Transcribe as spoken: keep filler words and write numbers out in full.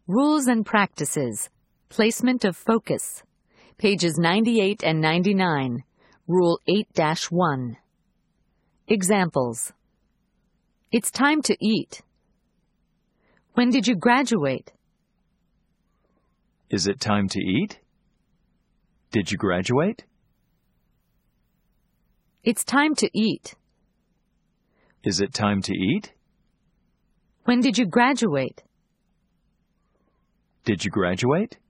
Rules and Practices. Placement of Focus. Pages ninety-eight and ninety-nine. Rule eight dash one. Examples. It's time to eat. When did you graduate? Is it time to eat? Did you graduate? It's time to eat. Is it time to eat? When did you graduate? Did you graduate?